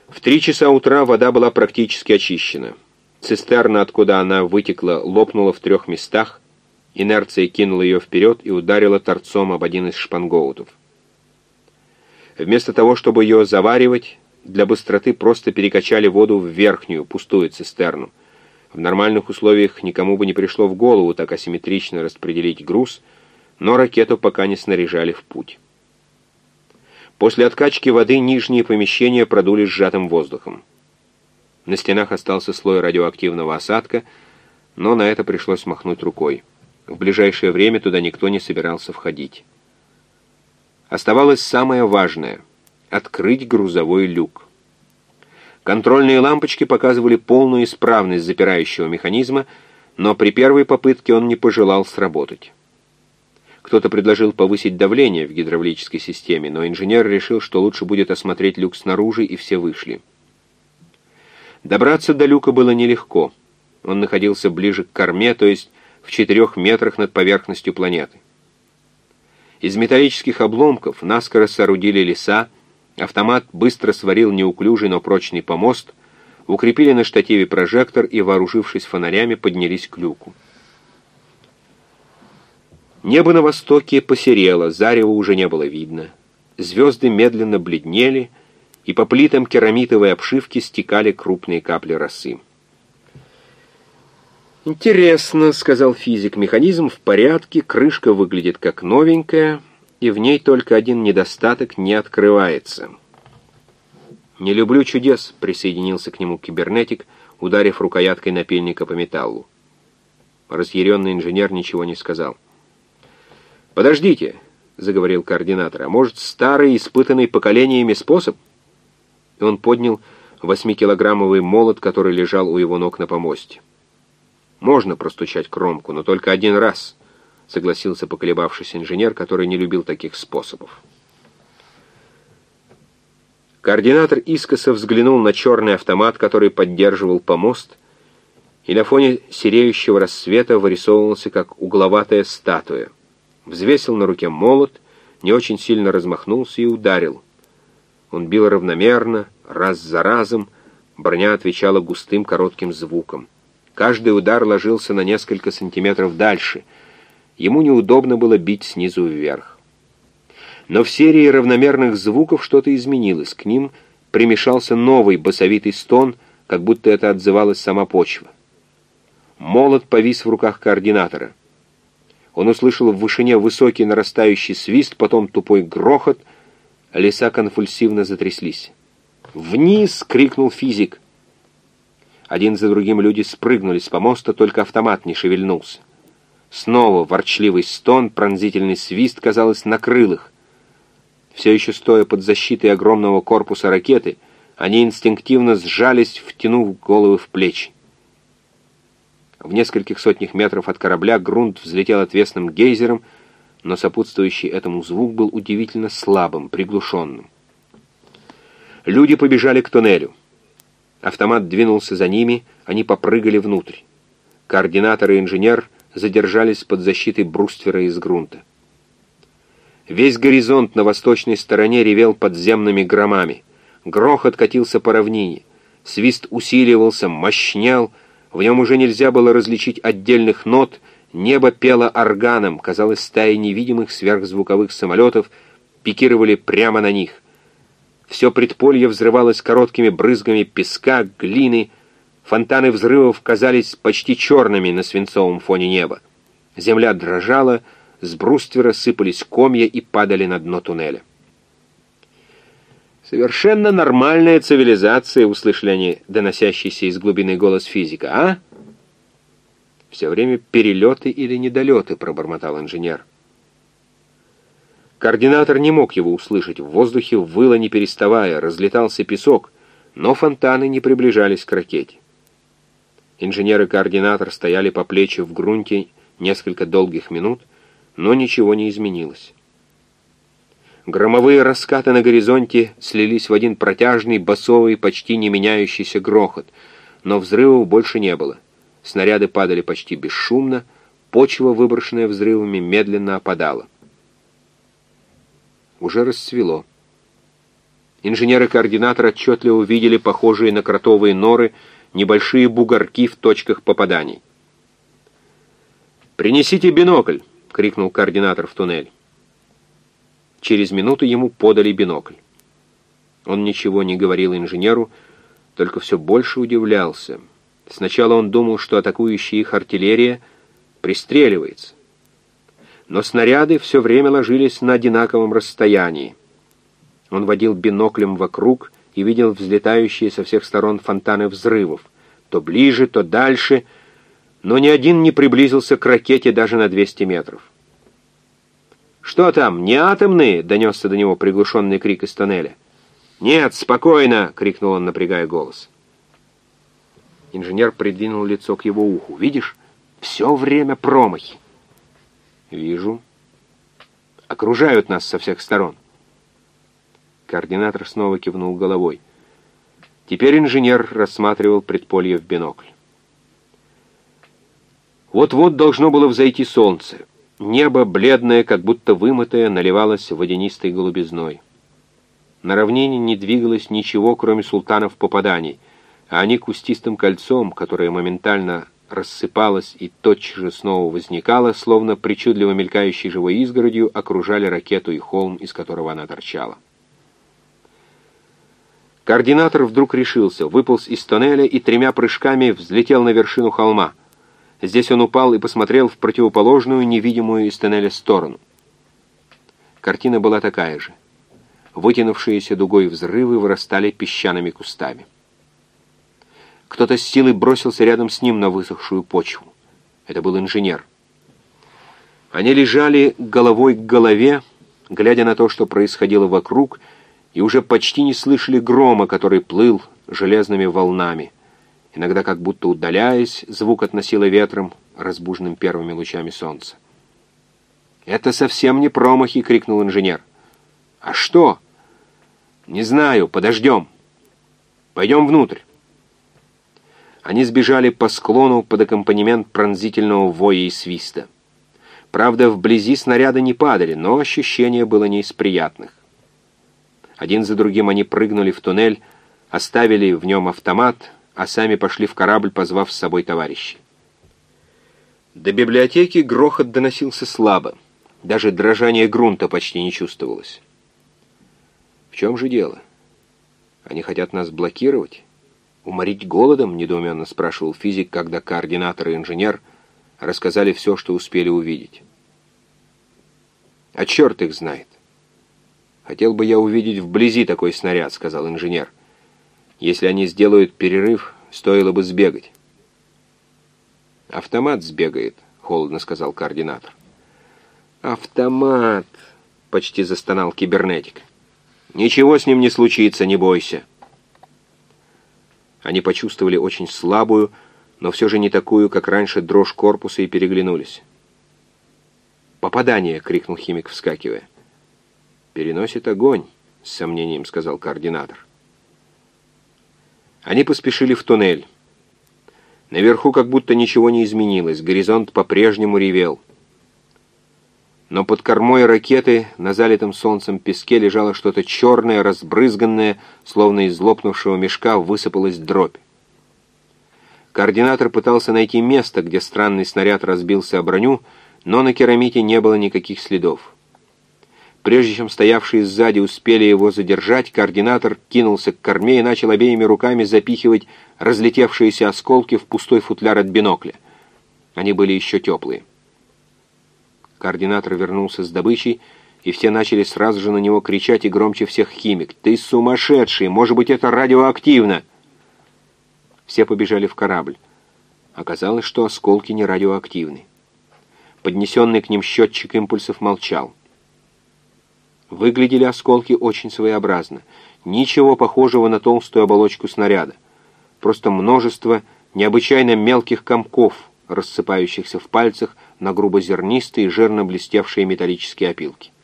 В 3 часа утра вода была практически очищена. Цистерна, откуда она вытекла, лопнула в 3 местах, инерция кинула ее вперед и ударила торцом об один из шпангоутов. Вместо того, чтобы ее заваривать, для быстроты просто перекачали воду в верхнюю, пустую цистерну. В нормальных условиях никому бы не пришло в голову так асимметрично распределить груз, но ракету пока не снаряжали в путь. После откачки воды нижние помещения продули сжатым воздухом. На стенах остался слой радиоактивного осадка, но на это пришлось махнуть рукой. В ближайшее время туда никто не собирался входить. Оставалось самое важное — открыть грузовой люк. Контрольные лампочки показывали полную исправность запирающего механизма, но при первой попытке он не пожелал сработать. Кто-то предложил повысить давление в гидравлической системе, но инженер решил, что лучше будет осмотреть люк снаружи, и все вышли. Добраться до люка было нелегко. Он находился ближе к корме, то есть в 4 метрах над поверхностью планеты. Из металлических обломков наскоро соорудили леса, автомат быстро сварил неуклюжий, но прочный помост, укрепили на штативе прожектор и, вооружившись фонарями, поднялись к люку. Небо на востоке посерело, зарева уже не было видно. Звезды медленно бледнели, и по плитам керамитовой обшивки стекали крупные капли росы. «Интересно», — сказал физик, — «механизм в порядке, крышка выглядит как новенькая, и в ней только один недостаток — не открывается». «Не люблю чудес», — присоединился к нему кибернетик, ударив рукояткой напильника по металлу. Разъяренный инженер ничего не сказал. «Подождите», — заговорил координатор, — «а может, старый, испытанный поколениями способ?» И он поднял 8-килограммовый молот, который лежал у его ног на помосте. «Можно простучать кромку, но только 1 раз», — согласился поколебавшийся инженер, который не любил таких способов. Координатор искоса взглянул на черный автомат, который поддерживал помост, и на фоне сереющего рассвета вырисовывался как угловатая статуя. Взвесил на руке молот, не очень сильно размахнулся и ударил. Он бил равномерно, раз за разом, броня отвечала густым коротким звуком. Каждый удар ложился на несколько сантиметров дальше. Ему неудобно было бить снизу вверх. Но в серии равномерных звуков что-то изменилось. К ним примешался новый басовитый стон, как будто это отзывалась сама почва. Молот повис в руках координатора. Он услышал в вышине высокий нарастающий свист, потом тупой грохот. Леса конвульсивно затряслись. «Вниз!» — крикнул физик. Один за другим люди спрыгнули с помоста, только автомат не шевельнулся. Снова ворчливый стон, пронзительный свист, казалось, накрыл их. Все еще стоя под защитой огромного корпуса ракеты, они инстинктивно сжались, втянув головы в плечи. В нескольких сотнях метров от корабля грунт взлетел отвесным гейзером, но сопутствующий этому звук был удивительно слабым, приглушенным. Люди побежали к туннелю. Автомат двинулся за ними, они попрыгали внутрь. Координатор и инженер задержались под защитой бруствера из грунта. Весь горизонт на восточной стороне ревел подземными громами. Грохот катился по равнине. Свист усиливался, мощнял. В нем уже нельзя было различить отдельных нот. Небо пело органом. Казалось, стаи невидимых сверхзвуковых самолетов пикировали прямо на них. Все предполье взрывалось короткими брызгами песка, глины. Фонтаны взрывов казались почти черными на свинцовом фоне неба. Земля дрожала, с бруствера сыпались комья и падали на дно туннеля. «Совершенно нормальная цивилизация», — услышали они доносящийся из глубины голос физика, — «а?» «Все время перелеты или недолеты», — пробормотал инженер. Координатор не мог его услышать. В воздухе выло не переставая, разлетался песок, но фонтаны не приближались к ракете. Инженер и координатор стояли по плечи в грунте несколько долгих минут, но ничего не изменилось. Громовые раскаты на горизонте слились в один протяжный, басовый, почти не меняющийся грохот, но взрывов больше не было. Снаряды падали почти бесшумно, почва, выброшенная взрывами, медленно опадала. Уже рассвело. Инженеры-координаторы отчетливо увидели похожие на кротовые норы небольшие бугорки в точках попаданий. «Принесите бинокль!» — крикнул координатор в туннель. Через минуту ему подали бинокль. Он ничего не говорил инженеру, только все больше удивлялся. Сначала он думал, что атакующая их артиллерия пристреливается. Но снаряды все время ложились на одинаковом расстоянии. Он водил биноклем вокруг и видел взлетающие со всех сторон фонтаны взрывов, то ближе, то дальше, но ни один не приблизился к ракете даже на 200 метров. «Что там, не атомные?» — донесся до него приглушенный крик из тоннеля. «Нет, спокойно!» — крикнул он, напрягая голос. Инженер придвинул лицо к его уху. «Видишь? Все время промахи». «Вижу. Окружают нас со всех сторон». Координатор снова кивнул головой. Теперь инженер рассматривал предполье в бинокль. Вот-вот должно было взойти солнце. Небо, бледное, как будто вымытое, наливалось водянистой голубизной. На равнине не двигалось ничего, кроме султанов попаданий, а они кустистым кольцом, которое моментально рассыпалось и тотчас же снова возникало, словно причудливо мелькающей живой изгородью, окружали ракету и холм, из которого она торчала. Координатор вдруг решился, выполз из тоннеля и 3 прыжками взлетел на вершину холма. Здесь он упал и посмотрел в противоположную, невидимую из тоннеля сторону. Картина была такая же. Вытянувшиеся дугой взрывы вырастали песчаными кустами. Кто-то с силой бросился рядом с ним на высохшую почву. Это был инженер. Они лежали головой к голове, глядя на то, что происходило вокруг, и уже почти не слышали грома, который плыл железными волнами. Иногда, как будто удаляясь, звук относило ветром, разбуженным первыми лучами солнца. «Это совсем не промахи!» — крикнул инженер. «А что?» «Не знаю, подождем. Пойдем внутрь». Они сбежали по склону под аккомпанемент пронзительного воя и свиста. Правда, вблизи снаряды не падали, но ощущение было не из приятных. Один за другим они прыгнули в туннель, оставили в нем автомат, а сами пошли в корабль, позвав с собой товарищей. До библиотеки грохот доносился слабо. Даже дрожание грунта почти не чувствовалось. «В чем же дело? Они хотят нас блокировать? Уморить голодом?» — недоуменно спрашивал физик, когда координатор и инженер рассказали все, что успели увидеть. «А черт их знает. Хотел бы я увидеть вблизи такой снаряд», — сказал инженер. «Если они сделают перерыв, стоило бы сбегать». «Автомат сбегает», — холодно сказал координатор. «Автомат», — почти застонал кибернетик. «Ничего с ним не случится, не бойся». Они почувствовали очень слабую, но все же не такую, как раньше, дрожь корпуса и переглянулись. «Попадание!» — крикнул химик, вскакивая. «Переносит огонь», — с сомнением сказал координатор. Они поспешили в туннель. Наверху как будто ничего не изменилось, горизонт по-прежнему ревел. Но под кормой ракеты на залитом солнцем песке лежало что-то черное, разбрызганное, словно из лопнувшего мешка высыпалась дробь. Координатор пытался найти место, где странный снаряд разбился о броню, но на керамите не было никаких следов. Прежде чем стоявшие сзади успели его задержать, координатор кинулся к корме и начал обеими руками запихивать разлетевшиеся осколки в пустой футляр от бинокля. Они были еще теплые. Координатор вернулся с добычей, и все начали сразу же на него кричать, и громче всех химик: «Ты сумасшедший! Может быть, это радиоактивно!» Все побежали в корабль. Оказалось, что осколки не радиоактивны. Поднесенный к ним счетчик импульсов молчал. Выглядели осколки очень своеобразно. Ничего похожего на толстую оболочку снаряда. Просто множество необычайно мелких комков, рассыпающихся в пальцах на грубозернистые, жирно блестевшие металлические опилки.